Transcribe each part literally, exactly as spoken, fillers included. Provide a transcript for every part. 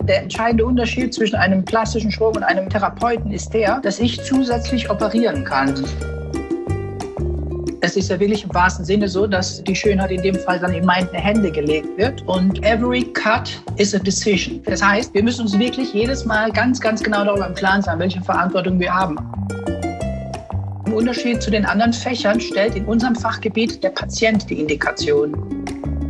der entscheidende Unterschied zwischen einem plastischen Chirurgen und einem Therapeuten ist der, dass ich zusätzlich operieren kann. Es ist ja wirklich im wahrsten Sinne so, dass die Schönheit in dem Fall dann in meine Hände gelegt wird. Und every cut is a decision. Das heißt, wir müssen uns wirklich jedes Mal ganz, ganz genau darüber im Klaren sein, welche Verantwortung wir haben. Im Unterschied zu den anderen Fächern stellt in unserem Fachgebiet der Patient die Indikation.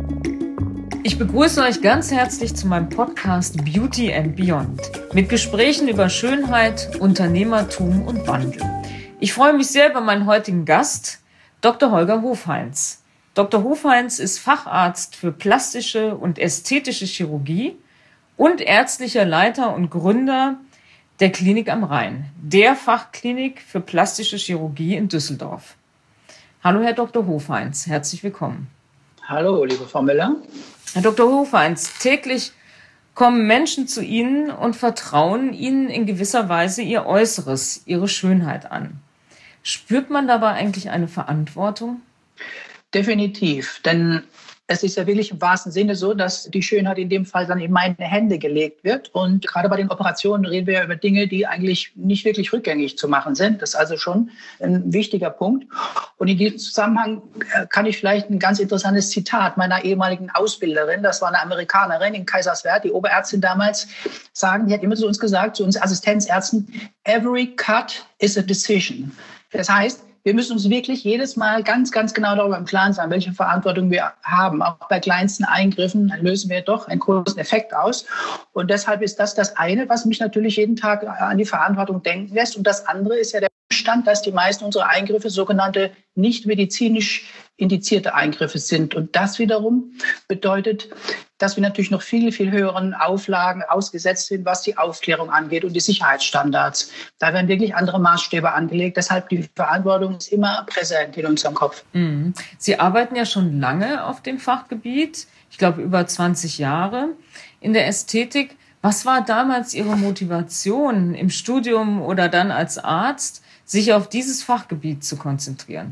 Ich begrüße euch ganz herzlich zu meinem Podcast Beauty and Beyond mit Gesprächen über Schönheit, Unternehmertum und Wandel. Ich freue mich sehr über meinen heutigen Gast, Doktor Holger Hofheinz. Doktor Hofheinz ist Facharzt für plastische und ästhetische Chirurgie und ärztlicher Leiter und Gründer der Klinik am Rhein, der Fachklinik für plastische Chirurgie in Düsseldorf. Hallo, Herr Doktor Hofheinz, herzlich willkommen. Hallo, liebe Frau Müller. Herr Doktor Hofheinz, täglich kommen Menschen zu Ihnen und vertrauen Ihnen in gewisser Weise ihr Äußeres, ihre Schönheit an. Spürt man dabei eigentlich eine Verantwortung? Definitiv, denn es ist ja wirklich im wahrsten Sinne so, dass die Schönheit in dem Fall dann in meine Hände gelegt wird. Und gerade bei den Operationen reden wir ja über Dinge, die eigentlich nicht wirklich rückgängig zu machen sind. Das ist also schon ein wichtiger Punkt. Und in diesem Zusammenhang kann ich vielleicht ein ganz interessantes Zitat meiner ehemaligen Ausbilderin, das war eine Amerikanerin in Kaiserswerth, die Oberärztin damals, sagen, die hat immer zu uns gesagt, zu uns Assistenzärzten, every cut is a decision. Das heißt, wir müssen uns wirklich jedes Mal ganz, ganz genau darüber im Klaren sein, welche Verantwortung wir haben. Auch bei kleinsten Eingriffen lösen wir doch einen großen Effekt aus. Und deshalb ist das das eine, was mich natürlich jeden Tag an die Verantwortung denken lässt. Und das andere ist ja der Umstand, dass die meisten unserer Eingriffe sogenannte nicht medizinisch indizierte Eingriffe sind. Und das wiederum bedeutet, dass wir natürlich noch viel, viel höheren Auflagen ausgesetzt sind, was die Aufklärung angeht und die Sicherheitsstandards. Da werden wirklich andere Maßstäbe angelegt. Deshalb die Verantwortung ist immer präsent in unserem Kopf. Sie arbeiten ja schon lange auf dem Fachgebiet, ich glaube über zwanzig Jahre in der Ästhetik. Was war damals Ihre Motivation im Studium oder dann als Arzt, sich auf dieses Fachgebiet zu konzentrieren?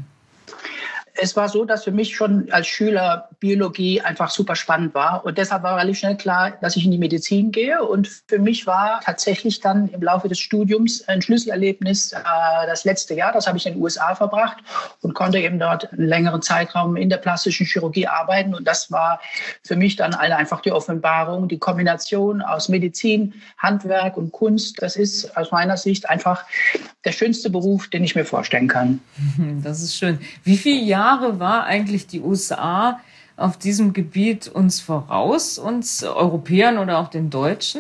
Es war so, dass für mich schon als Schüler Biologie einfach super spannend war. Und deshalb war relativ schnell klar, dass ich in die Medizin gehe. Und für mich war tatsächlich dann im Laufe des Studiums ein Schlüsselerlebnis äh, das letzte Jahr. Das habe ich in den U S A verbracht und konnte eben dort einen längeren Zeitraum in der plastischen Chirurgie arbeiten. Und das war für mich dann eine, einfach die Offenbarung, die Kombination aus Medizin, Handwerk und Kunst. Das ist aus meiner Sicht einfach der schönste Beruf, den ich mir vorstellen kann. Das ist schön. Wie viele Jahre war eigentlich die U S A auf diesem Gebiet uns voraus, uns Europäern oder auch den Deutschen?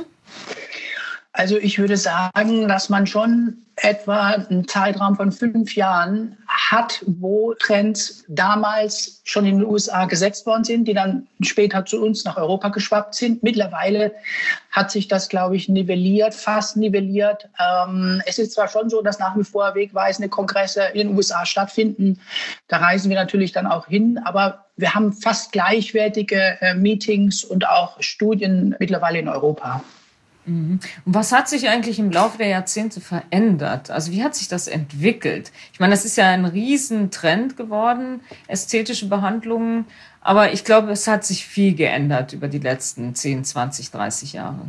Also ich würde sagen, dass man schon etwa einen Zeitraum von fünf Jahren hat, wo Trends damals schon in den U S A gesetzt worden sind, die dann später zu uns nach Europa geschwappt sind. Mittlerweile hat sich das, glaube ich, nivelliert, fast nivelliert. Ähm, es ist zwar schon so, dass nach wie vor wegweisende Kongresse in den U S A stattfinden. Da reisen wir natürlich dann auch hin, aber wir haben fast gleichwertige äh, Meetings und auch Studien mittlerweile in Europa. Und was hat sich eigentlich im Laufe der Jahrzehnte verändert? Also wie hat sich das entwickelt? Ich meine, das ist ja ein Riesentrend geworden, ästhetische Behandlungen. Aber ich glaube, es hat sich viel geändert über die letzten zehn, zwanzig, dreißig Jahre.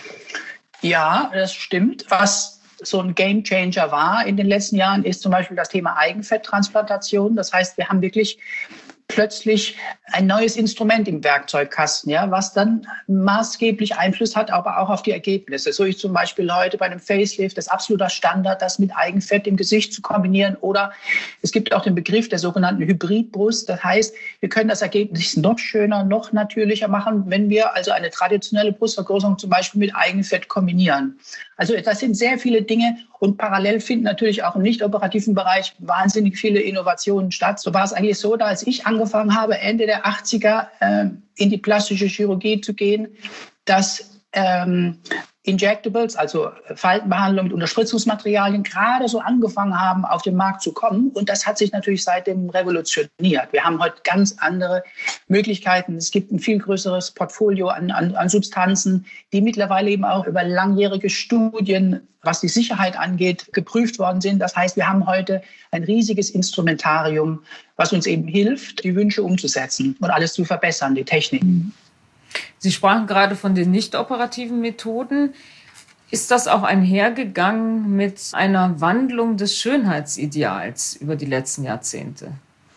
Ja, das stimmt. Was so ein Gamechanger war in den letzten Jahren, ist zum Beispiel das Thema Eigenfetttransplantation. Das heißt, wir haben wirklich plötzlich ein neues Instrument im Werkzeugkasten, ja, was dann maßgeblich Einfluss hat, aber auch auf die Ergebnisse. So ist zum Beispiel heute bei einem Facelift das absoluter Standard, das mit Eigenfett im Gesicht zu kombinieren. Oder es gibt auch den Begriff der sogenannten Hybridbrust. Das heißt, wir können das Ergebnis noch schöner, noch natürlicher machen, wenn wir also eine traditionelle Brustvergrößerung zum Beispiel mit Eigenfett kombinieren. Also das sind sehr viele Dinge. Und parallel finden natürlich auch im nicht-operativen Bereich wahnsinnig viele Innovationen statt. So war es eigentlich so, dass als ich angefangen habe, Ende der achtziger äh, in die plastische Chirurgie zu gehen, dass ähm, Injectables, also Faltenbehandlung mit Unterspritzungsmaterialien, gerade so angefangen haben, auf den Markt zu kommen. Und das hat sich natürlich seitdem revolutioniert. Wir haben heute ganz andere Möglichkeiten. Es gibt ein viel größeres Portfolio an, an, an Substanzen, die mittlerweile eben auch über langjährige Studien, was die Sicherheit angeht, geprüft worden sind. Das heißt, wir haben heute ein riesiges Instrumentarium, was uns eben hilft, die Wünsche umzusetzen und alles zu verbessern, die Technik. Sie sprachen gerade von den nicht operativen Methoden. Ist das auch einhergegangen mit einer Wandlung des Schönheitsideals über die letzten Jahrzehnte?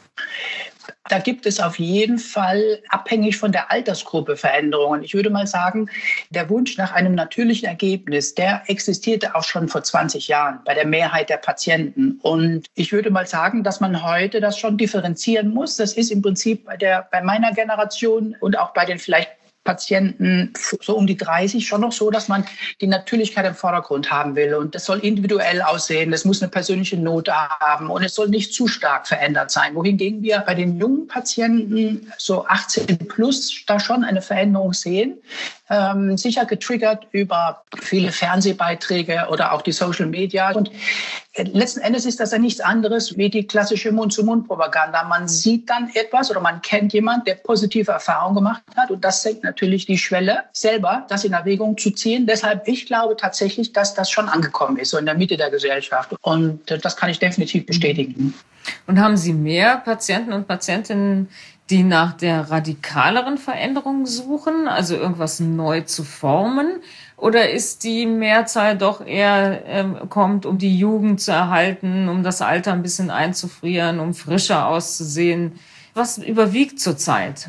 Da gibt es auf jeden Fall abhängig von der Altersgruppe Veränderungen. Ich würde mal sagen, der Wunsch nach einem natürlichen Ergebnis, der existierte auch schon vor zwanzig Jahren bei der Mehrheit der Patienten. Und ich würde mal sagen, dass man heute das schon differenzieren muss. Das ist im Prinzip bei, der, bei meiner Generation und auch bei den vielleicht Patienten so um die dreißig schon noch so, dass man die Natürlichkeit im Vordergrund haben will. Und das soll individuell aussehen, das muss eine persönliche Note haben und es soll nicht zu stark verändert sein. Wohingegen wir bei den jungen Patienten so achtzehn plus da schon eine Veränderung sehen. Ähm, sicher getriggert über viele Fernsehbeiträge oder auch die Social Media. Und letzten Endes ist das ja nichts anderes wie die klassische Mund-zu-Mund-Propaganda. Man sieht dann etwas oder man kennt jemanden, der positive Erfahrungen gemacht hat. Und das senkt natürlich die Schwelle, selber das in Erwägung zu ziehen. Deshalb, ich glaube tatsächlich, dass das schon angekommen ist, so in der Mitte der Gesellschaft. Und das kann ich definitiv bestätigen. Und haben Sie mehr Patienten und Patientinnen, die nach der radikaleren Veränderung suchen, also irgendwas neu zu formen? Oder ist die Mehrzahl doch eher ähm, kommt, um die Jugend zu erhalten, um das Alter ein bisschen einzufrieren, um frischer auszusehen? Was überwiegt zurzeit?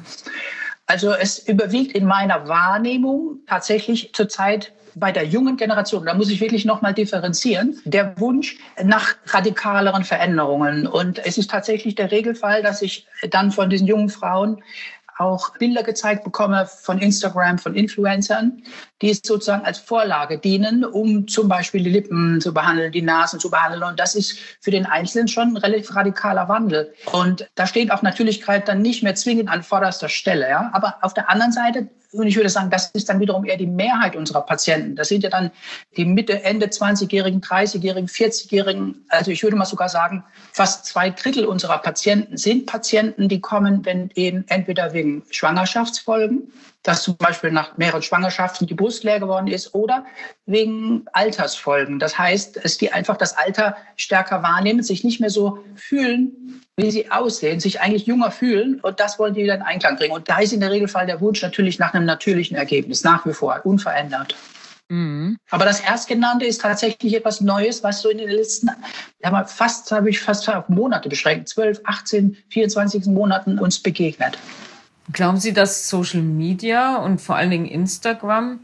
Also es überwiegt in meiner Wahrnehmung tatsächlich zurzeit bei der jungen Generation, da muss ich wirklich nochmal differenzieren, der Wunsch nach radikaleren Veränderungen. Und es ist tatsächlich der Regelfall, dass ich dann von diesen jungen Frauen auch Bilder gezeigt bekomme von Instagram, von Influencern, die sozusagen als Vorlage dienen, um zum Beispiel die Lippen zu behandeln, die Nasen zu behandeln. Und das ist für den Einzelnen schon ein relativ radikaler Wandel. Und da steht auch Natürlichkeit dann nicht mehr zwingend an vorderster Stelle. Ja? Aber auf der anderen Seite, und ich würde sagen, das ist dann wiederum eher die Mehrheit unserer Patienten. Das sind ja dann die Mitte, Ende zwanzigjährigen, dreißigjährigen, vierzigjährigen. Also ich würde mal sogar sagen, fast zwei Drittel unserer Patienten sind Patienten, die kommen, wenn eben entweder wegen Schwangerschaftsfolgen, dass zum Beispiel nach mehreren Schwangerschaften die Brust leer geworden ist, oder wegen Altersfolgen. Das heißt, dass die einfach das Alter stärker wahrnehmen, sich nicht mehr so fühlen, wie sie aussehen, sich eigentlich jünger fühlen, und das wollen die dann in Einklang bringen. Und da ist in der Regelfall der Wunsch natürlich nach einem natürlichen Ergebnis, nach wie vor, unverändert. Mhm. Aber das Erstgenannte ist tatsächlich etwas Neues, was so in den letzten, ja, fast, habe ich fast auf Monate beschränkt, zwölf, achtzehn, vierundzwanzig Monaten uns begegnet. Glauben Sie, dass Social Media und vor allen Dingen Instagram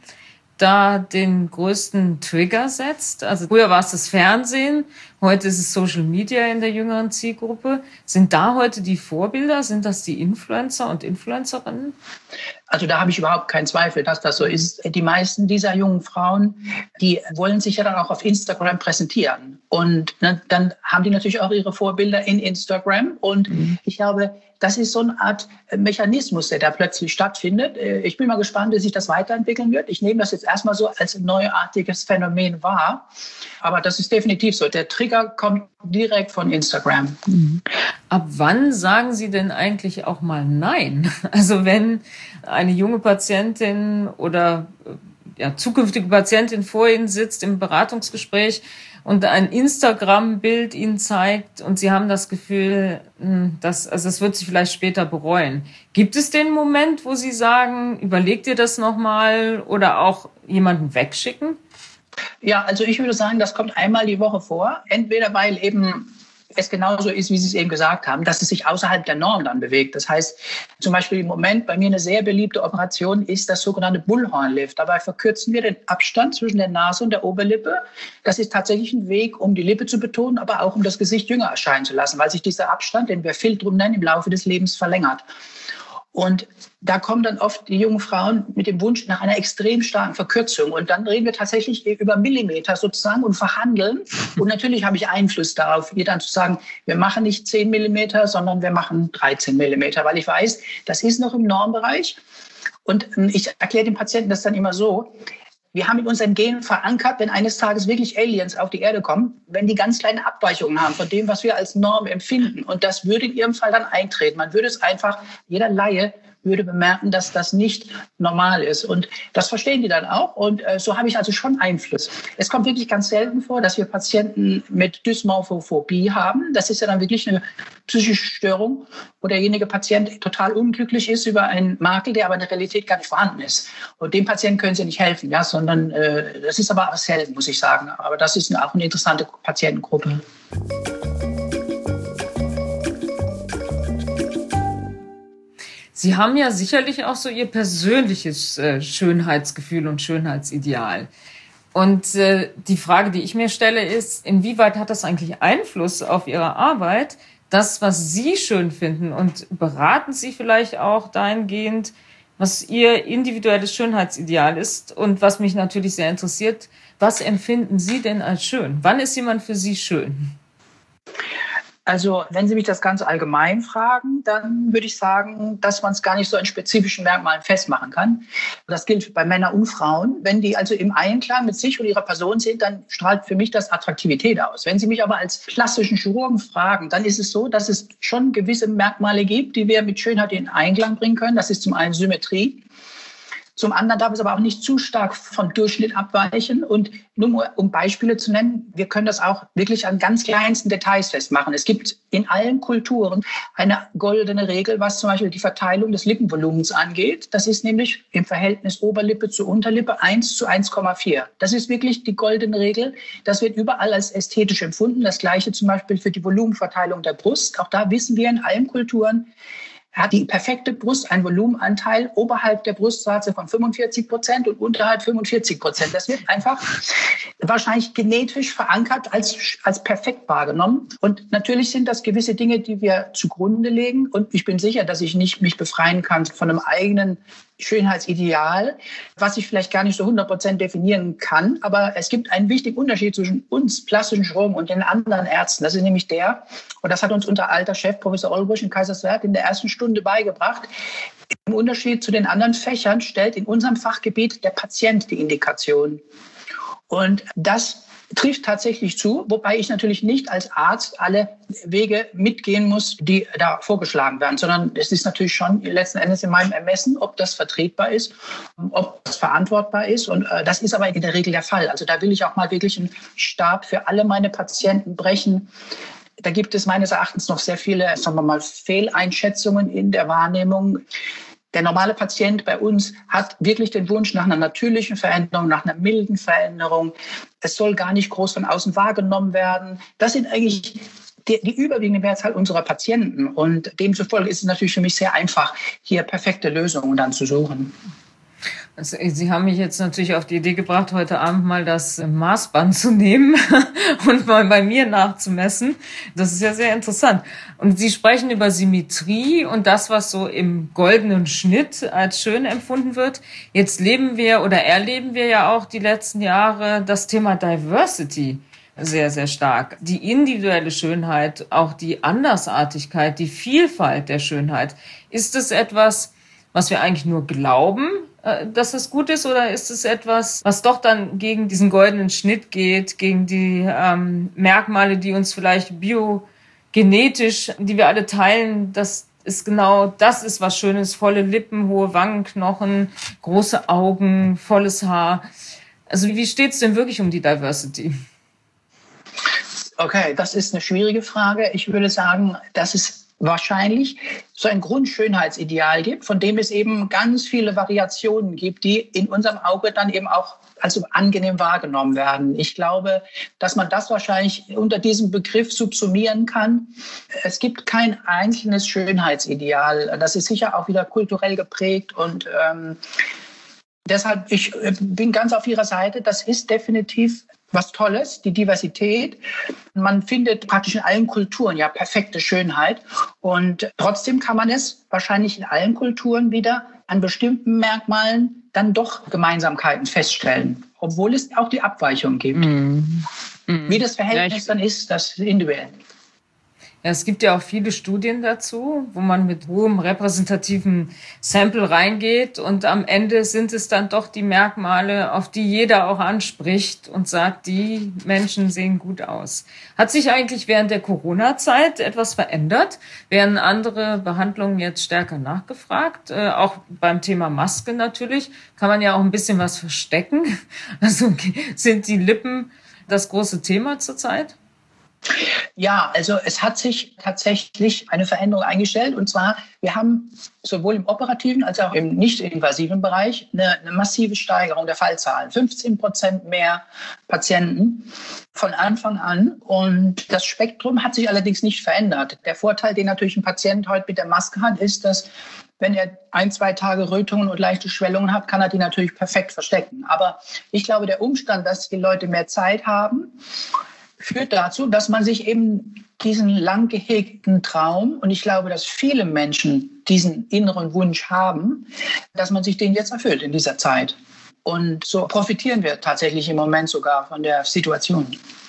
da den größten Trigger setzt? Also früher war es das Fernsehen, heute ist es Social Media in der jüngeren Zielgruppe. Sind da heute die Vorbilder? Sind das die Influencer und Influencerinnen? Also da habe ich überhaupt keinen Zweifel, dass das so ist. Die meisten dieser jungen Frauen, die wollen sich ja dann auch auf Instagram präsentieren. Und dann haben die natürlich auch ihre Vorbilder in Instagram. Und mhm. ich glaube, das ist so eine Art Mechanismus, der da plötzlich stattfindet. Ich bin mal gespannt, wie sich das weiterentwickeln wird. Ich nehme das jetzt erstmal so als ein neuartiges Phänomen wahr. Aber das ist definitiv so. Der Trigger kommt direkt von Instagram. Mhm. Ab wann sagen Sie denn eigentlich auch mal Nein? Also wenn eine junge Patientin oder ja, zukünftige Patientin vor Ihnen sitzt im Beratungsgespräch und ein Instagram-Bild Ihnen zeigt und Sie haben das Gefühl, dass, also das wird sich vielleicht später bereuen. Gibt es den Moment, wo Sie sagen, überlegt ihr das nochmal oder auch jemanden wegschicken? Ja, also ich würde sagen, das kommt einmal die Woche vor. Entweder weil eben es genauso ist, wie Sie es eben gesagt haben, dass es sich außerhalb der Norm dann bewegt. Das heißt, zum Beispiel im Moment bei mir eine sehr beliebte Operation ist das sogenannte Bullhorn-Lift. Dabei verkürzen wir den Abstand zwischen der Nase und der Oberlippe. Das ist tatsächlich ein Weg, um die Lippe zu betonen, aber auch um das Gesicht jünger erscheinen zu lassen, weil sich dieser Abstand, den wir Filtrum nennen, im Laufe des Lebens verlängert. Und da kommen dann oft die jungen Frauen mit dem Wunsch nach einer extrem starken Verkürzung. Und dann reden wir tatsächlich über Millimeter sozusagen und verhandeln. Und natürlich habe ich Einfluss darauf, ihr dann zu sagen, wir machen nicht zehn Millimeter, sondern wir machen dreizehn Millimeter, weil ich weiß, das ist noch im Normbereich. Und ich erkläre den Patienten das dann immer so: Wir haben in unseren Genen verankert, wenn eines Tages wirklich Aliens auf die Erde kommen, wenn die ganz kleine Abweichungen haben von dem, was wir als Norm empfinden. Und das würde in ihrem Fall dann eintreten. Man würde es einfach, jeder Laie würde bemerken, dass das nicht normal ist. Und das verstehen die dann auch. Und äh, so habe ich also schon Einfluss. Es kommt wirklich ganz selten vor, dass wir Patienten mit Dysmorphophobie haben. Das ist ja dann wirklich eine psychische Störung, wo derjenige Patient total unglücklich ist über einen Makel, der aber in der Realität gar nicht vorhanden ist. Und dem Patienten können sie nicht helfen, ja, sondern äh, das ist aber selten, muss ich sagen. Aber das ist auch eine interessante Patientengruppe. Sie haben ja sicherlich auch so Ihr persönliches äh, Schönheitsgefühl und Schönheitsideal. Und äh, die Frage, die ich mir stelle, ist, inwieweit hat das eigentlich Einfluss auf Ihre Arbeit, das, was Sie schön finden? Und beraten Sie vielleicht auch dahingehend, was Ihr individuelles Schönheitsideal ist? Und was mich natürlich sehr interessiert, was empfinden Sie denn als schön? Wann ist jemand für Sie schön? Also wenn Sie mich das ganz allgemein fragen, dann würde ich sagen, dass man es gar nicht so in spezifischen Merkmalen festmachen kann. Das gilt bei Männern und Frauen. Wenn die also im Einklang mit sich und ihrer Person sind, dann strahlt für mich das Attraktivität aus. Wenn Sie mich aber als klassischen Chirurgen fragen, dann ist es so, dass es schon gewisse Merkmale gibt, die wir mit Schönheit in Einklang bringen können. Das ist zum einen Symmetrie. Zum anderen darf es aber auch nicht zu stark von Durchschnitt abweichen. Und nur um Beispiele zu nennen, wir können das auch wirklich an ganz kleinsten Details festmachen. Es gibt in allen Kulturen eine goldene Regel, was zum Beispiel die Verteilung des Lippenvolumens angeht. Das ist nämlich im Verhältnis Oberlippe zu Unterlippe eins zu eins Komma vier. Das ist wirklich die goldene Regel. Das wird überall als ästhetisch empfunden. Das Gleiche zum Beispiel für die Volumenverteilung der Brust. Auch da wissen wir in allen Kulturen, hat die perfekte Brust einen Volumenanteil oberhalb der Brustwarze von fünfundvierzig Prozent und unterhalb fünfundvierzig Prozent. Das wird einfach wahrscheinlich genetisch verankert als, als perfekt wahrgenommen. Und natürlich sind das gewisse Dinge, die wir zugrunde legen. Und ich bin sicher, dass ich nicht mich befreien kann von einem eigenen Schönheitsideal, was ich vielleicht gar nicht so hundert Prozent definieren kann. Aber es gibt einen wichtigen Unterschied zwischen uns plastischen Chirurgen und den anderen Ärzten. Das ist nämlich der, und das hat uns unser alter Chef, Professor Olbrich in Kaiserswerth, in der ersten Stunde beigebracht. Im Unterschied zu den anderen Fächern stellt in unserem Fachgebiet der Patient die Indikation. Und das trifft tatsächlich zu, wobei ich natürlich nicht als Arzt alle Wege mitgehen muss, die da vorgeschlagen werden, sondern es ist natürlich schon letzten Endes in meinem Ermessen, ob das vertretbar ist, ob das verantwortbar ist. Und äh, das ist aber in der Regel der Fall. Also da will ich auch mal wirklich einen Stab für alle meine Patienten brechen. Da gibt es meines Erachtens noch sehr viele, sagen wir mal, Fehleinschätzungen in der Wahrnehmung. Der normale Patient bei uns hat wirklich den Wunsch nach einer natürlichen Veränderung, nach einer milden Veränderung. Es soll gar nicht groß von außen wahrgenommen werden. Das sind eigentlich die, die überwiegende Mehrzahl unserer Patienten. Und demzufolge ist es natürlich für mich sehr einfach, hier perfekte Lösungen dann zu suchen. Also, Sie haben mich jetzt natürlich auf die Idee gebracht, heute Abend mal das Maßband zu nehmen und mal bei mir nachzumessen. Das ist ja sehr interessant. Und Sie sprechen über Symmetrie und das, was so im goldenen Schnitt als schön empfunden wird. Jetzt leben wir oder erleben wir ja auch die letzten Jahre das Thema Diversity sehr, sehr stark. Die individuelle Schönheit, auch die Andersartigkeit, die Vielfalt der Schönheit. Ist es etwas, was wir eigentlich nur glauben, dass es gut ist, oder ist es etwas, was doch dann gegen diesen goldenen Schnitt geht, gegen die ähm, Merkmale, die uns vielleicht biogenetisch, die wir alle teilen, dass es genau das ist, was schön ist: volle Lippen, hohe Wangenknochen, große Augen, volles Haar. Also wie steht es denn wirklich um die Diversity? Okay, das ist eine schwierige Frage. Ich würde sagen, dass es wahrscheinlich so ein Grundschönheitsideal gibt, von dem es eben ganz viele Variationen gibt, die in unserem Auge dann eben auch als angenehm wahrgenommen werden. Ich glaube, dass man das wahrscheinlich unter diesem Begriff subsumieren kann. Es gibt kein einzelnes Schönheitsideal. Das ist sicher auch wieder kulturell geprägt und ähm, deshalb, ich bin ganz auf Ihrer Seite. Das ist definitiv was Tolles, die Diversität. Man findet praktisch in allen Kulturen ja perfekte Schönheit. Und trotzdem kann man es wahrscheinlich in allen Kulturen wieder an bestimmten Merkmalen dann doch Gemeinsamkeiten feststellen, obwohl es auch die Abweichung gibt. Mm. Mm. Wie das Verhältnis ja, ich, dann ist, das ist individuell. Ja, es gibt ja auch viele Studien dazu, wo man mit hohem repräsentativen Sample reingeht und am Ende sind es dann doch die Merkmale, auf die jeder auch anspricht und sagt, die Menschen sehen gut aus. Hat sich eigentlich während der Corona-Zeit etwas verändert? Werden andere Behandlungen jetzt stärker nachgefragt? Äh, auch beim Thema Maske natürlich kann man ja auch ein bisschen was verstecken. Also sind die Lippen das große Thema zurzeit? Ja, also es hat sich tatsächlich eine Veränderung eingestellt. Und zwar, wir haben sowohl im operativen als auch im nicht-invasiven Bereich eine, eine massive Steigerung der Fallzahlen. fünfzehn Prozent mehr Patienten von Anfang an. Und das Spektrum hat sich allerdings nicht verändert. Der Vorteil, den natürlich ein Patient heute mit der Maske hat, ist, dass wenn er ein, zwei Tage Rötungen und leichte Schwellungen hat, kann er die natürlich perfekt verstecken. Aber ich glaube, der Umstand, dass die Leute mehr Zeit haben, führt dazu, dass man sich eben diesen lang gehegten Traum, und ich glaube, dass viele Menschen diesen inneren Wunsch haben, dass man sich den jetzt erfüllt in dieser Zeit. Und so profitieren wir tatsächlich im Moment sogar von der Situation.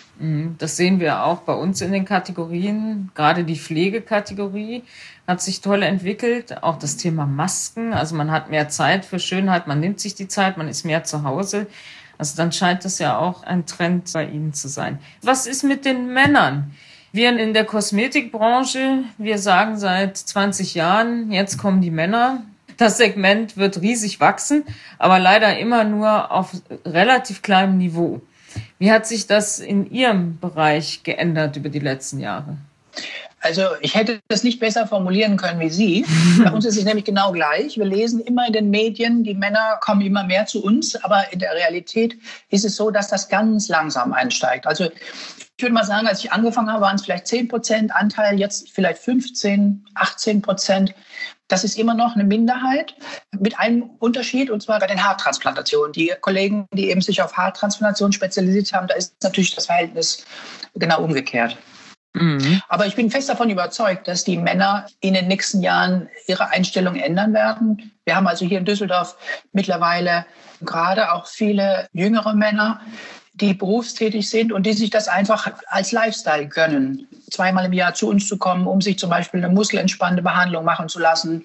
Das sehen wir auch bei uns in den Kategorien. Gerade die Pflegekategorie hat sich toll entwickelt. Auch das Thema Masken. Also man hat mehr Zeit für Schönheit, man nimmt sich die Zeit, man ist mehr zu Hause. Also dann scheint das ja auch ein Trend bei Ihnen zu sein. Was ist mit den Männern? Wir in der Kosmetikbranche, wir sagen seit zwanzig Jahren, jetzt kommen die Männer. Das Segment wird riesig wachsen, aber leider immer nur auf relativ kleinem Niveau. Wie hat sich das in Ihrem Bereich geändert über die letzten Jahre? Also ich hätte das nicht besser formulieren können wie Sie. Bei uns ist es nämlich genau gleich. Wir lesen immer in den Medien, die Männer kommen immer mehr zu uns, aber in der Realität ist es so, dass das ganz langsam einsteigt. Also ich würde mal sagen, als ich angefangen habe, waren es vielleicht zehn Prozent Anteil, jetzt vielleicht fünfzehn, achtzehn Prozent. Das ist immer noch eine Minderheit mit einem Unterschied, und zwar bei den Haartransplantationen. Die Kollegen, die eben sich auf Haartransplantation spezialisiert haben, da ist natürlich das Verhältnis genau umgekehrt. Mhm. Aber ich bin fest davon überzeugt, dass die Männer in den nächsten Jahren ihre Einstellung ändern werden. Wir haben also hier in Düsseldorf mittlerweile gerade auch viele jüngere Männer, die berufstätig sind und die sich das einfach als Lifestyle gönnen, zweimal im Jahr zu uns zu kommen, um sich zum Beispiel eine muskelentspannende Behandlung machen zu lassen,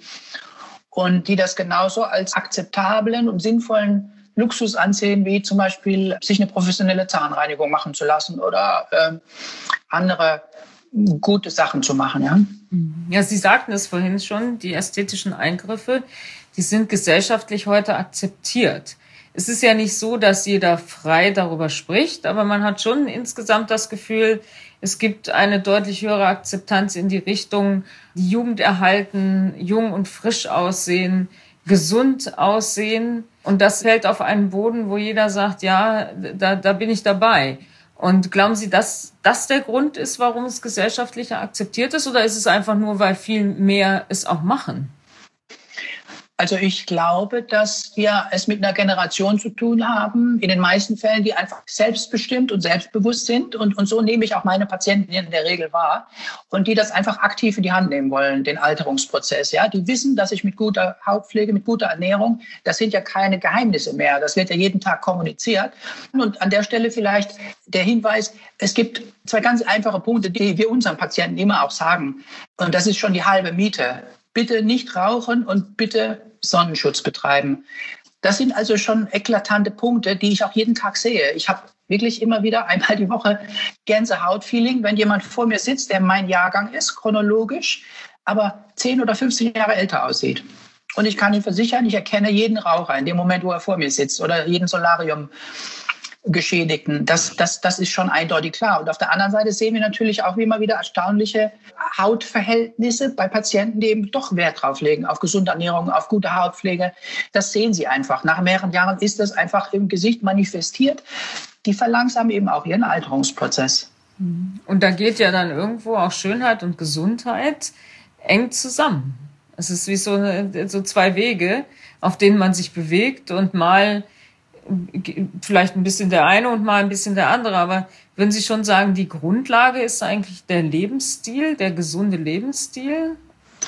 und die das genauso als akzeptablen und sinnvollen Luxus ansehen, wie zum Beispiel sich eine professionelle Zahnreinigung machen zu lassen oder äh, andere gute Sachen zu machen. Ja? Ja, Sie sagten es vorhin schon, die ästhetischen Eingriffe, die sind gesellschaftlich heute akzeptiert. Es ist ja nicht so, dass jeder frei darüber spricht, aber man hat schon insgesamt das Gefühl, es gibt eine deutlich höhere Akzeptanz in die Richtung, die Jugend erhalten, jung und frisch aussehen, gesund aussehen. Und das fällt auf einen Boden, wo jeder sagt, ja, da, da bin ich dabei. Und glauben Sie, dass das der Grund ist, warum es gesellschaftlich akzeptiert ist? Oder ist es einfach nur, weil viel mehr es auch machen? Also ich glaube, dass wir es mit einer Generation zu tun haben, in den meisten Fällen, die einfach selbstbestimmt und selbstbewusst sind. Und, und so nehme ich auch meine Patienten in der Regel wahr. Und die das einfach aktiv in die Hand nehmen wollen, den Alterungsprozess. Ja, die wissen, dass ich mit guter Hautpflege, mit guter Ernährung, das sind ja keine Geheimnisse mehr. Das wird ja jeden Tag kommuniziert. Und an der Stelle vielleicht der Hinweis, es gibt zwei ganz einfache Punkte, die wir unseren Patienten immer auch sagen. Und das ist schon die halbe Miete. Bitte nicht rauchen und bitte Sonnenschutz betreiben. Das sind also schon eklatante Punkte, die ich auch jeden Tag sehe. Ich habe wirklich immer wieder einmal die Woche Gänsehaut-Feeling, wenn jemand vor mir sitzt, der mein Jahrgang ist, chronologisch, aber zehn oder fünfzehn Jahre älter aussieht. Und ich kann Ihnen versichern, ich erkenne jeden Raucher in dem Moment, wo er vor mir sitzt, oder jeden Solarium Geschädigten. Das, das, das ist schon eindeutig klar. Und auf der anderen Seite sehen wir natürlich auch immer wieder erstaunliche Hautverhältnisse bei Patienten, die eben doch Wert drauf legen, auf gesunde Ernährung, auf gute Hautpflege. Das sehen sie einfach. Nach mehreren Jahren ist das einfach im Gesicht manifestiert. Die verlangsamen eben auch ihren Alterungsprozess. Und da geht ja dann irgendwo auch Schönheit und Gesundheit eng zusammen. Es ist wie so, eine, so zwei Wege, auf denen man sich bewegt, und mal vielleicht ein bisschen der eine und mal ein bisschen der andere. Aber würden Sie schon sagen, die Grundlage ist eigentlich der Lebensstil, der gesunde Lebensstil?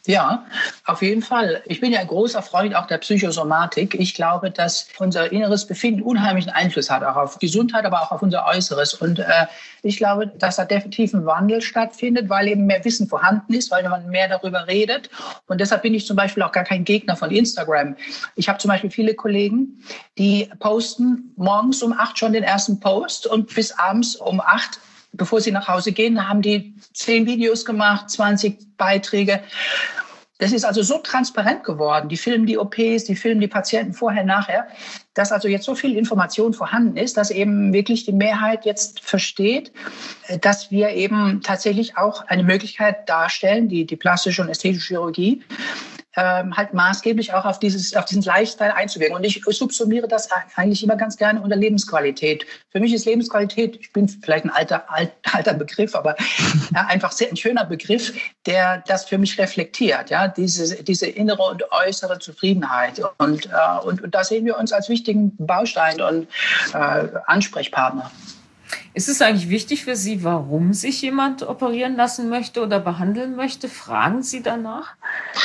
Ja, auf jeden Fall. Ich bin ja ein großer Freund auch der Psychosomatik. Ich glaube, dass unser inneres Befinden unheimlichen Einfluss hat, auch auf Gesundheit, aber auch auf unser Äußeres. Und äh, ich glaube, dass da definitiv ein Wandel stattfindet, weil eben mehr Wissen vorhanden ist, weil man mehr darüber redet. Und deshalb bin ich zum Beispiel auch gar kein Gegner von Instagram. Ich habe zum Beispiel viele Kollegen, die posten morgens um acht schon den ersten Post und bis abends um acht, bevor sie nach Hause gehen, haben die zehn Videos gemacht, zwanzig Beiträge. Das ist also so transparent geworden. Die filmen die O Ps, die filmen die Patienten vorher, nachher, dass also jetzt so viel Information vorhanden ist, dass eben wirklich die Mehrheit jetzt versteht, dass wir eben tatsächlich auch eine Möglichkeit darstellen, die, die plastische und ästhetische Chirurgie, Ähm, halt maßgeblich auch auf, dieses, auf diesen Lifestyle einzuwirken. Und ich subsumiere das eigentlich immer ganz gerne unter Lebensqualität. Für mich ist Lebensqualität, ich bin vielleicht ein alter, alt, alter Begriff, aber ja, einfach sehr ein schöner Begriff, der das für mich reflektiert, ja, diese, diese innere und äußere Zufriedenheit. Und, äh, und, und da sehen wir uns als wichtigen Baustein und äh, Ansprechpartner. Ist es eigentlich wichtig für Sie, warum sich jemand operieren lassen möchte oder behandeln möchte? Fragen Sie danach?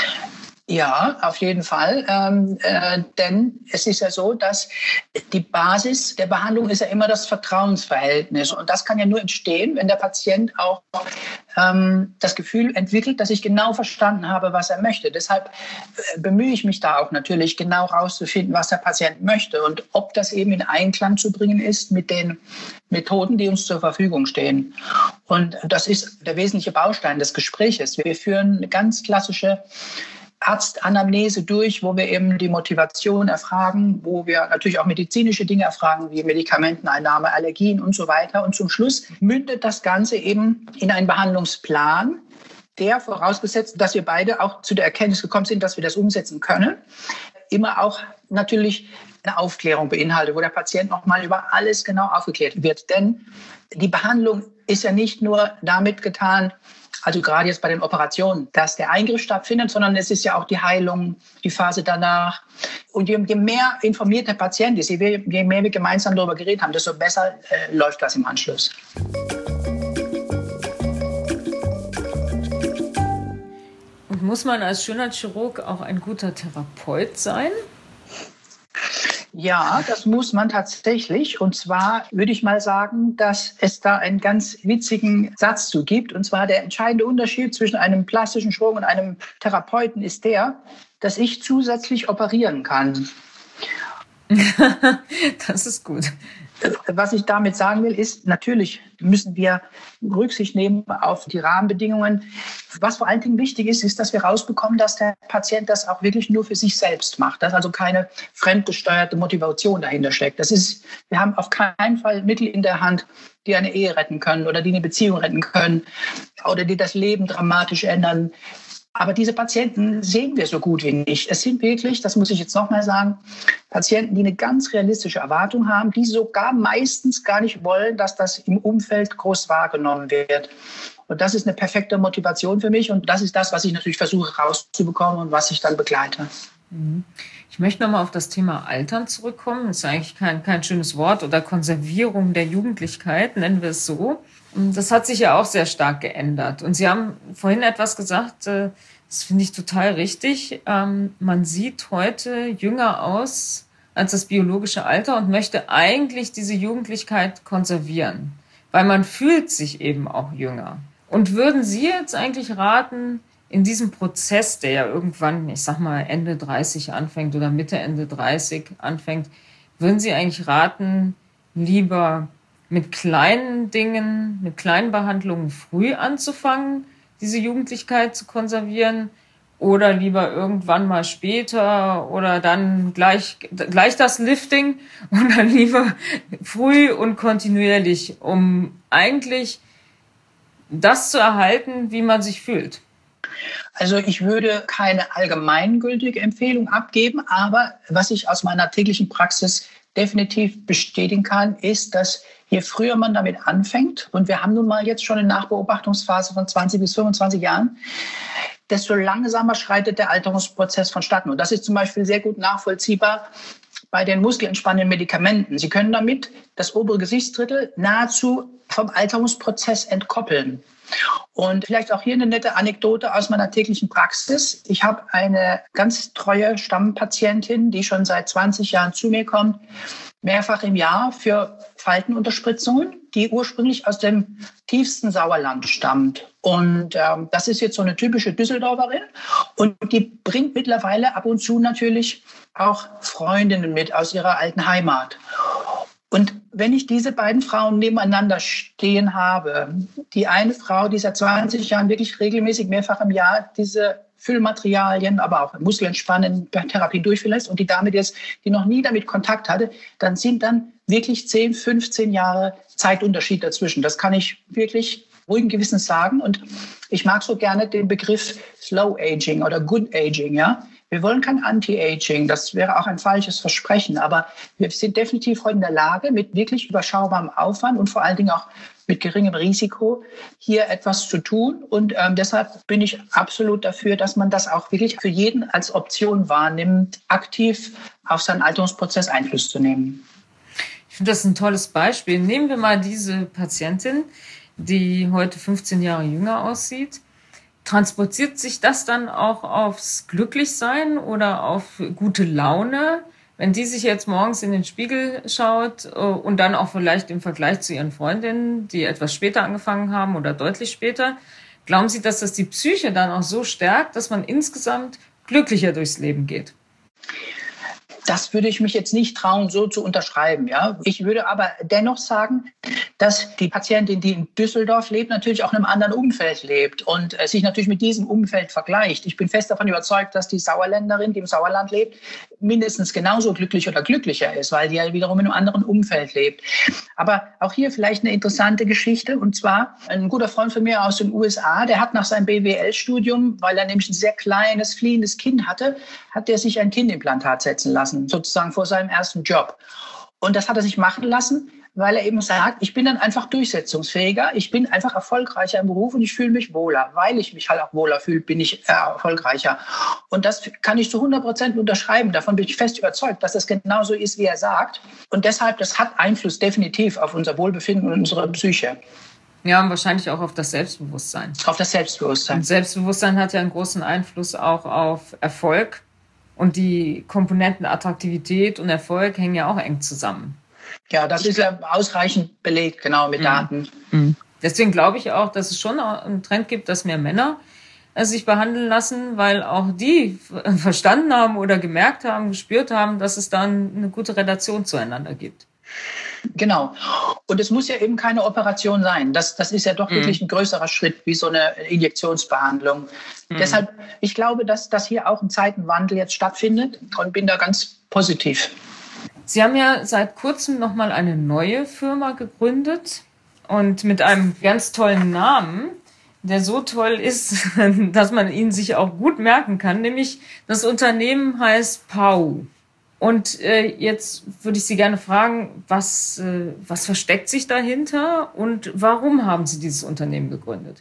Ja, auf jeden Fall. Ähm, äh, denn es ist ja so, dass die Basis der Behandlung ist ja immer das Vertrauensverhältnis. Und das kann ja nur entstehen, wenn der Patient auch ähm, das Gefühl entwickelt, dass ich genau verstanden habe, was er möchte. Deshalb äh, bemühe ich mich da auch natürlich, genau rauszufinden, was der Patient möchte und ob das eben in Einklang zu bringen ist mit den Methoden, die uns zur Verfügung stehen. Und das ist der wesentliche Baustein des Gespräches. Wir führen eine ganz klassische Arztanamnese durch, wo wir eben die Motivation erfragen, wo wir natürlich auch medizinische Dinge erfragen, wie Medikamenteneinnahme, Allergien und so weiter. Und zum Schluss mündet das Ganze eben in einen Behandlungsplan, der vorausgesetzt, dass wir beide auch zu der Erkenntnis gekommen sind, dass wir das umsetzen können, immer auch natürlich eine Aufklärung beinhaltet, wo der Patient nochmal über alles genau aufgeklärt wird. Denn die Behandlung ist ja nicht nur damit getan, also gerade jetzt bei den Operationen, dass der Eingriff stattfindet, sondern es ist ja auch die Heilung, die Phase danach. Und je, je mehr informiert der Patient ist, je, je mehr wir gemeinsam darüber geredet haben, desto besser äh, läuft das im Anschluss. Und muss man als Schönheitschirurg auch ein guter Therapeut sein? Ja, das muss man tatsächlich. Und zwar würde ich mal sagen, dass es da einen ganz witzigen Satz zu gibt. Und zwar der entscheidende Unterschied zwischen einem plastischen Chirurgen und einem Therapeuten ist der, dass ich zusätzlich operieren kann. Das ist gut. Was ich damit sagen will, ist, natürlich müssen wir Rücksicht nehmen auf die Rahmenbedingungen. Was vor allen Dingen wichtig ist, ist, dass wir rausbekommen, dass der Patient das auch wirklich nur für sich selbst macht, dass also keine fremdgesteuerte Motivation dahinter steckt. Das ist, wir haben auf keinen Fall Mittel in der Hand, die eine Ehe retten können oder die eine Beziehung retten können oder die das Leben dramatisch ändern. Aber diese Patienten sehen wir so gut wie nicht. Es sind wirklich, das muss ich jetzt nochmal sagen, Patienten, die eine ganz realistische Erwartung haben, die sogar meistens gar nicht wollen, dass das im Umfeld groß wahrgenommen wird. Und das ist eine perfekte Motivation für mich. Und das ist das, was ich natürlich versuche rauszubekommen und was ich dann begleite. Ich möchte nochmal auf das Thema Altern zurückkommen. Das ist eigentlich kein, kein schönes Wort, oder Konservierung der Jugendlichkeit, nennen wir es so. Das hat sich ja auch sehr stark geändert. Und Sie haben vorhin etwas gesagt, das finde ich total richtig. Man sieht heute jünger aus als das biologische Alter und möchte eigentlich diese Jugendlichkeit konservieren, weil man fühlt sich eben auch jünger. Und würden Sie jetzt eigentlich raten, in diesem Prozess, der ja irgendwann, ich sag mal, Ende dreißig anfängt oder Mitte, Ende dreißig anfängt, würden Sie eigentlich raten, lieber mit kleinen Dingen, mit kleinen Behandlungen früh anzufangen, diese Jugendlichkeit zu konservieren, oder lieber irgendwann mal später oder dann gleich, gleich das Lifting, oder lieber früh und kontinuierlich, um eigentlich das zu erhalten, wie man sich fühlt? Also ich würde keine allgemeingültige Empfehlung abgeben, aber was ich aus meiner täglichen Praxis definitiv bestätigen kann, ist, dass je früher man damit anfängt, und wir haben nun mal jetzt schon eine Nachbeobachtungsphase von zwanzig bis fünfundzwanzig Jahren, desto langsamer schreitet der Alterungsprozess vonstatten. Und das ist zum Beispiel sehr gut nachvollziehbar bei den muskelentspannenden Medikamenten. Sie können damit das obere Gesichtsdrittel nahezu vom Alterungsprozess entkoppeln. Und vielleicht auch hier eine nette Anekdote aus meiner täglichen Praxis. Ich habe eine ganz treue Stammpatientin, die schon seit zwanzig Jahren zu mir kommt, mehrfach im Jahr für Faltenunterspritzungen, die ursprünglich aus dem tiefsten Sauerland stammt. Und ähm, das ist jetzt so eine typische Düsseldorferin. Und die bringt mittlerweile ab und zu natürlich auch Freundinnen mit aus ihrer alten Heimat. Und wenn ich diese beiden Frauen nebeneinander stehen habe, die eine Frau, die seit zwanzig Jahren wirklich regelmäßig mehrfach im Jahr diese Füllmaterialien, aber auch muskelentspannende Therapie durchführen lässt und die Dame, die, jetzt, die noch nie damit Kontakt hatte, dann sind dann wirklich zehn, fünfzehn Jahre Zeitunterschied dazwischen. Das kann ich wirklich ruhigen Gewissens sagen. Und ich mag so gerne den Begriff Slow Aging oder Good Aging, ja. Wir wollen kein Anti-Aging, das wäre auch ein falsches Versprechen, aber wir sind definitiv heute in der Lage, mit wirklich überschaubarem Aufwand und vor allen Dingen auch mit geringem Risiko hier etwas zu tun. Und ähm, deshalb bin ich absolut dafür, dass man das auch wirklich für jeden als Option wahrnimmt, aktiv auf seinen Alterungsprozess Einfluss zu nehmen. Ich finde das ein tolles Beispiel. Nehmen wir mal diese Patientin, die heute fünfzehn Jahre jünger aussieht. Transportiert sich das dann auch aufs Glücklichsein oder auf gute Laune, wenn die sich jetzt morgens in den Spiegel schaut und dann auch vielleicht im Vergleich zu ihren Freundinnen, die etwas später angefangen haben oder deutlich später, glauben Sie, dass das die Psyche dann auch so stärkt, dass man insgesamt glücklicher durchs Leben geht? Das würde ich mich jetzt nicht trauen, so zu unterschreiben. Ja? Ich würde aber dennoch sagen, dass die Patientin, die in Düsseldorf lebt, natürlich auch in einem anderen Umfeld lebt und äh, sich natürlich mit diesem Umfeld vergleicht. Ich bin fest davon überzeugt, dass die Sauerländerin, die im Sauerland lebt, mindestens genauso glücklich oder glücklicher ist, weil die ja wiederum in einem anderen Umfeld lebt. Aber auch hier vielleicht eine interessante Geschichte. Und zwar ein guter Freund von mir aus den U S A, der hat nach seinem B W L-Studium, weil er nämlich ein sehr kleines, fliehendes Kind hatte, hat er sich ein Kindimplantat setzen lassen, sozusagen vor seinem ersten Job. Und das hat er sich machen lassen, weil er eben sagt, ich bin dann einfach durchsetzungsfähiger, ich bin einfach erfolgreicher im Beruf und ich fühle mich wohler. Weil ich mich halt auch wohler fühle, bin ich erfolgreicher. Und das kann ich zu hundert Prozent unterschreiben. Davon bin ich fest überzeugt, dass das genauso ist, wie er sagt. Und deshalb, das hat Einfluss definitiv auf unser Wohlbefinden und unsere Psyche. Ja, und wahrscheinlich auch auf das Selbstbewusstsein. Auf das Selbstbewusstsein. Und Selbstbewusstsein hat ja einen großen Einfluss auch auf Erfolg. Und die Komponenten Attraktivität und Erfolg hängen ja auch eng zusammen. Ja, das ist ja ausreichend belegt, genau, mit Daten. Mhm. Deswegen glaube ich auch, dass es schon einen Trend gibt, dass mehr Männer sich behandeln lassen, weil auch die verstanden haben oder gemerkt haben, gespürt haben, dass es dann eine gute Relation zueinander gibt. Genau. Und es muss ja eben keine Operation sein. Das, das ist ja doch mhm. wirklich ein größerer Schritt, wie so eine Injektionsbehandlung. Mhm. Deshalb, ich glaube, dass, dass hier auch ein Zeitenwandel jetzt stattfindet und bin da ganz positiv. Sie haben ja seit kurzem nochmal eine neue Firma gegründet und mit einem ganz tollen Namen, der so toll ist, dass man ihn sich auch gut merken kann, nämlich das Unternehmen heißt P A U. Und äh, jetzt würde ich Sie gerne fragen, was, äh, was versteckt sich dahinter und warum haben Sie dieses Unternehmen gegründet?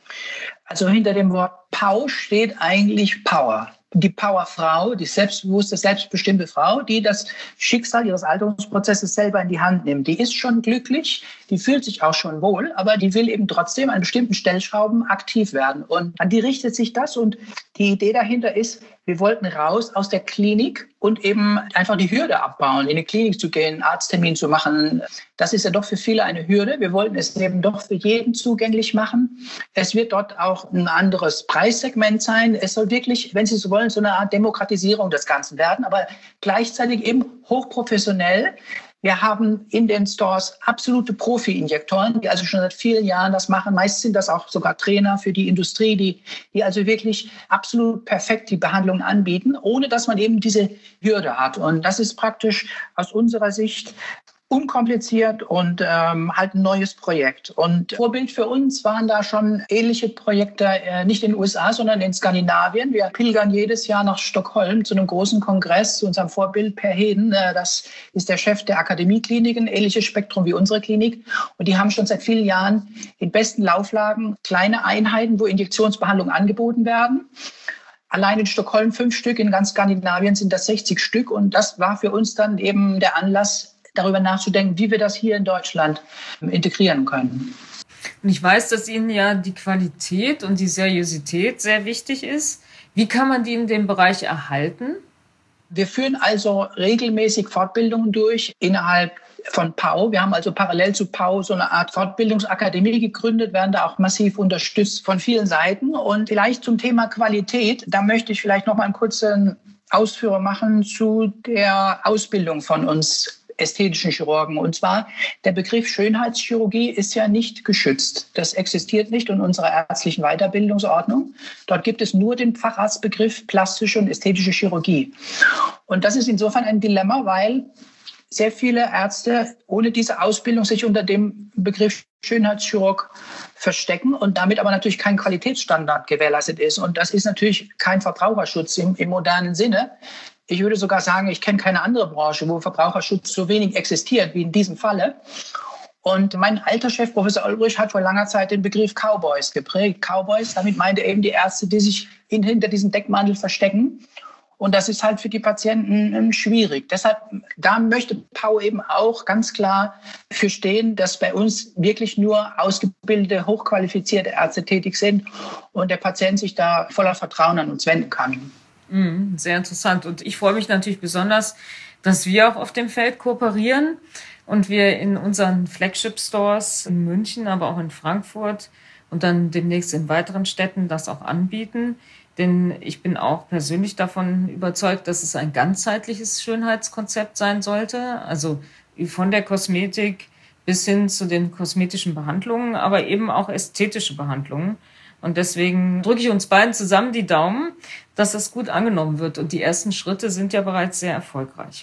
Also hinter dem Wort P A U steht eigentlich Power. Die Powerfrau, die selbstbewusste, selbstbestimmte Frau, die das Schicksal ihres Alterungsprozesses selber in die Hand nimmt. Die ist schon glücklich, die fühlt sich auch schon wohl, aber die will eben trotzdem an bestimmten Stellschrauben aktiv werden. Und an die richtet sich das. Und die Idee dahinter ist, wir wollten raus aus der Klinik und eben einfach die Hürde abbauen, in die Klinik zu gehen, einen Arzttermin zu machen. Das ist ja doch für viele eine Hürde. Wir wollten es eben doch für jeden zugänglich machen. Es wird dort auch ein anderes Preissegment sein. Es soll wirklich, wenn Sie so wollen, so eine Art Demokratisierung des Ganzen werden, aber gleichzeitig eben hochprofessionell. Wir haben in den Stores absolute Profi-Injektoren, die also schon seit vielen Jahren das machen. Meist sind das auch sogar Trainer für die Industrie, die, die also wirklich absolut perfekt die Behandlung anbieten, ohne dass man eben diese Hürde hat. Und das ist praktisch aus unserer Sicht unkompliziert und ähm, halt ein neues Projekt. Und Vorbild für uns waren da schon ähnliche Projekte, äh, nicht in den U S A, sondern in Skandinavien. Wir pilgern jedes Jahr nach Stockholm zu einem großen Kongress, zu unserem Vorbild Per Heden. Äh, das ist der Chef der Akademiekliniken, ähnliches Spektrum wie unsere Klinik. Und die haben schon seit vielen Jahren in besten Lauflagen kleine Einheiten, wo Injektionsbehandlungen angeboten werden. allein in Stockholm fünf Stück, in ganz Skandinavien sind das sechzig Stück. Und das war für uns dann eben der Anlass, darüber nachzudenken, wie wir das hier in Deutschland integrieren können. Und ich weiß, dass Ihnen ja die Qualität und die Seriosität sehr wichtig ist. Wie kann man die in dem Bereich erhalten? Wir führen also regelmäßig Fortbildungen durch innerhalb von P A U. Wir haben also parallel zu P A U so eine Art Fortbildungsakademie gegründet, werden da auch massiv unterstützt von vielen Seiten. Und vielleicht zum Thema Qualität, da möchte ich vielleicht noch mal einen kurzen Ausführung machen zu der Ausbildung von uns ästhetischen Chirurgen. Und zwar, der Begriff Schönheitschirurgie ist ja nicht geschützt. Das existiert nicht in unserer ärztlichen Weiterbildungsordnung. Dort gibt es nur den Facharztbegriff plastische und ästhetische Chirurgie. Und das ist insofern ein Dilemma, weil sehr viele Ärzte ohne diese Ausbildung sich unter dem Begriff Schönheitschirurg verstecken und damit aber natürlich kein Qualitätsstandard gewährleistet ist. Und das ist natürlich kein Verbraucherschutz im, im modernen Sinne. Ich würde sogar sagen, ich kenne keine andere Branche, wo Verbraucherschutz so wenig existiert wie in diesem Falle. Und mein alter Chef, Professor Ulbrich, hat vor langer Zeit den Begriff Cowboys geprägt. Cowboys, damit meinte er eben die Ärzte, die sich hinter diesem Deckmantel verstecken. Und das ist halt für die Patienten schwierig. Deshalb, da möchte P A U eben auch ganz klar für stehen, dass bei uns wirklich nur ausgebildete, hochqualifizierte Ärzte tätig sind und der Patient sich da voller Vertrauen an uns wenden kann. Sehr interessant. Und ich freue mich natürlich besonders, dass wir auch auf dem Feld kooperieren und wir in unseren Flagship-Stores in München, aber auch in Frankfurt und dann demnächst in weiteren Städten das auch anbieten. Denn ich bin auch persönlich davon überzeugt, dass es ein ganzheitliches Schönheitskonzept sein sollte. Also von der Kosmetik bis hin zu den kosmetischen Behandlungen, aber eben auch ästhetische Behandlungen. Und deswegen drücke ich uns beiden zusammen die Daumen, dass das gut angenommen wird. Und die ersten Schritte sind ja bereits sehr erfolgreich.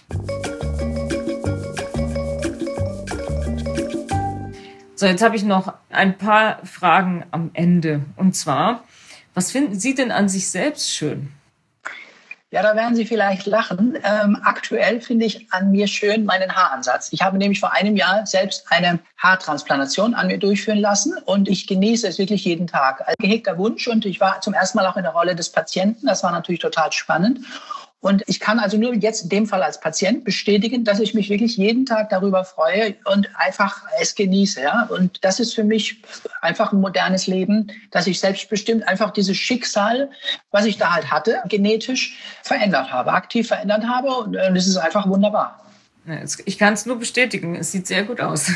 So, jetzt habe ich noch ein paar Fragen am Ende. Und zwar, was finden Sie denn an sich selbst schön? Ja, da werden Sie vielleicht lachen. Ähm, aktuell finde ich an mir schön meinen Haaransatz. Ich habe nämlich vor einem Jahr selbst eine Haartransplantation an mir durchführen lassen und ich genieße es wirklich jeden Tag. Ein gehegter Wunsch und ich war zum ersten Mal auch in der Rolle des Patienten. Das war natürlich total spannend. Und ich kann also nur jetzt in dem Fall als Patient bestätigen, dass ich mich wirklich jeden Tag darüber freue und einfach es genieße. Ja? Und das ist für mich einfach ein modernes Leben, dass ich selbstbestimmt einfach dieses Schicksal, was ich da halt hatte, genetisch verändert habe, aktiv verändert habe. Und es ist einfach wunderbar. Ich kann es nur bestätigen. Es sieht sehr gut aus.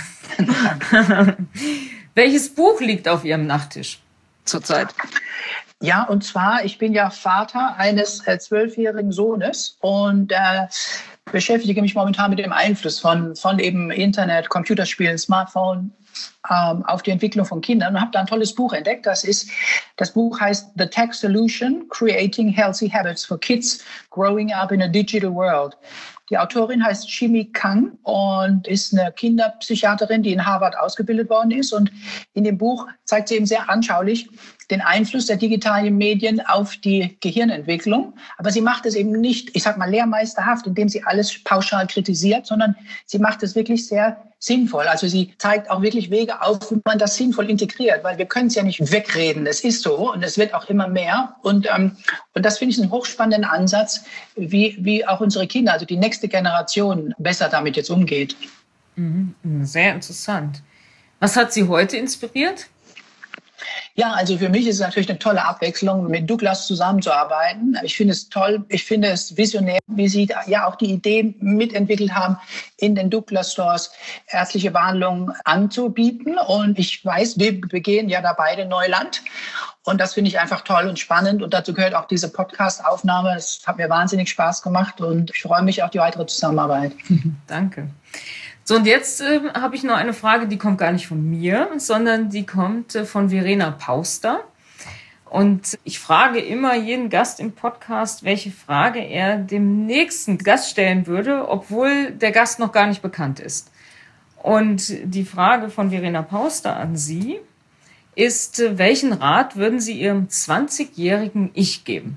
Welches Buch liegt auf Ihrem Nachttisch zurzeit? Ja, und zwar, ich bin ja Vater eines äh, zwölfjährigen Sohnes und äh, beschäftige mich momentan mit dem Einfluss von, von eben Internet, Computerspielen, Smartphone ähm, auf die Entwicklung von Kindern und habe da ein tolles Buch entdeckt. Das ist, das Buch heißt The Tech Solution, Creating Healthy Habits for Kids Growing Up in a Digital World. Die Autorin heißt Chimi Kang und ist eine Kinderpsychiaterin, die in Harvard ausgebildet worden ist. Und in dem Buch zeigt sie eben sehr anschaulich den Einfluss der digitalen Medien auf die Gehirnentwicklung. Aber sie macht es eben nicht, ich sag mal, lehrmeisterhaft, indem sie alles pauschal kritisiert, sondern sie macht es wirklich sehr sinnvoll. Also sie zeigt auch wirklich Wege auf, wie man das sinnvoll integriert, weil wir können es ja nicht wegreden. Es ist so und es wird auch immer mehr. Und, ähm, und das finde ich einen hochspannenden Ansatz, wie, wie auch unsere Kinder, also die nächste Generation, besser damit jetzt umgeht. Sehr interessant. Was hat Sie heute inspiriert? Ja, also für mich ist es natürlich eine tolle Abwechslung, mit Douglas zusammenzuarbeiten. Ich finde es toll, ich finde es visionär, wie Sie ja auch die Idee mitentwickelt haben, in den Douglas Stores ärztliche Behandlungen anzubieten. Und ich weiß, wir begehen ja da beide Neuland. Und das finde ich einfach toll und spannend. Und dazu gehört auch diese Podcast-Aufnahme. Das hat mir wahnsinnig Spaß gemacht und ich freue mich auf die weitere Zusammenarbeit. Danke. So, und jetzt äh, habe ich noch eine Frage, die kommt gar nicht von mir, sondern die kommt äh, von Verena Pauster. Und ich frage immer jeden Gast im Podcast, welche Frage er dem nächsten Gast stellen würde, obwohl der Gast noch gar nicht bekannt ist. Und die Frage von Verena Pauster an Sie ist, äh, welchen Rat würden Sie Ihrem zwanzigjährigen Ich geben?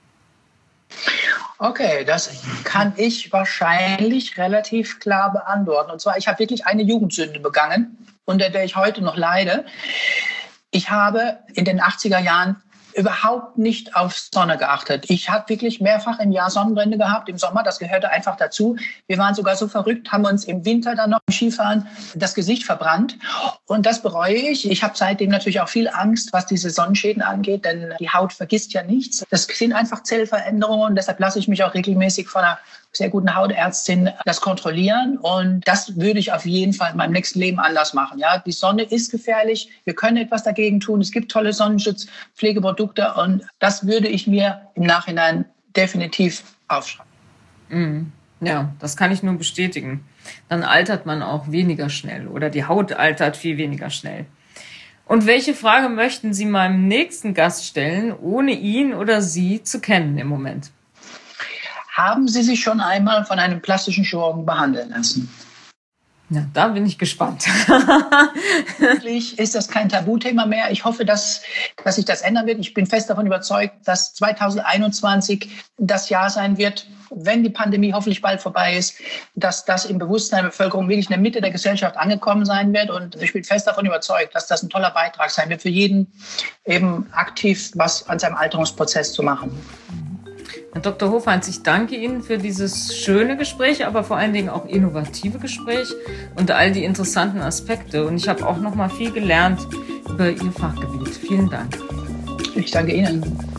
Okay, das kann ich wahrscheinlich relativ klar beantworten. Und zwar, ich habe wirklich eine Jugendsünde begangen, unter der ich heute noch leide. Ich habe in den achtziger Jahren überhaupt nicht auf Sonne geachtet. Ich habe wirklich mehrfach im Jahr Sonnenbrände gehabt, im Sommer, das gehörte einfach dazu. Wir waren sogar so verrückt, haben uns im Winter dann noch im Skifahren das Gesicht verbrannt. Und das bereue ich. Ich habe seitdem natürlich auch viel Angst, was diese Sonnenschäden angeht, denn die Haut vergisst ja nichts. Das sind einfach Zellveränderungen und deshalb lasse ich mich auch regelmäßig von einer sehr guten Hautärztin das kontrollieren. Und das würde ich auf jeden Fall in meinem nächsten Leben anders machen. Ja, die Sonne ist gefährlich. Wir können etwas dagegen tun. Es gibt tolle Sonnenschutzpflegeprodukte und das würde ich mir im Nachhinein definitiv aufschreiben. Mm, ja, das kann ich nur bestätigen. Dann altert man auch weniger schnell oder die Haut altert viel weniger schnell. Und welche Frage möchten Sie meinem nächsten Gast stellen, ohne ihn oder sie zu kennen im Moment? Haben Sie sich schon einmal von einem plastischen Chirurgen behandeln lassen? Ja, da bin ich gespannt. Wirklich ist das kein Tabuthema mehr. Ich hoffe, dass, dass sich das ändern wird. Ich bin fest davon überzeugt, dass zwanzig einundzwanzig das Jahr sein wird, wenn die Pandemie hoffentlich bald vorbei ist, dass das im Bewusstsein der Bevölkerung wirklich in der Mitte der Gesellschaft angekommen sein wird. Und ich bin fest davon überzeugt, dass das ein toller Beitrag sein wird für jeden, eben aktiv was an seinem Alterungsprozess zu machen. Herr Doktor Hofheinz, ich danke Ihnen für dieses schöne Gespräch, aber vor allen Dingen auch innovative Gespräch und all die interessanten Aspekte. Und ich habe auch noch mal viel gelernt über Ihr Fachgebiet. Vielen Dank. Ich danke Ihnen.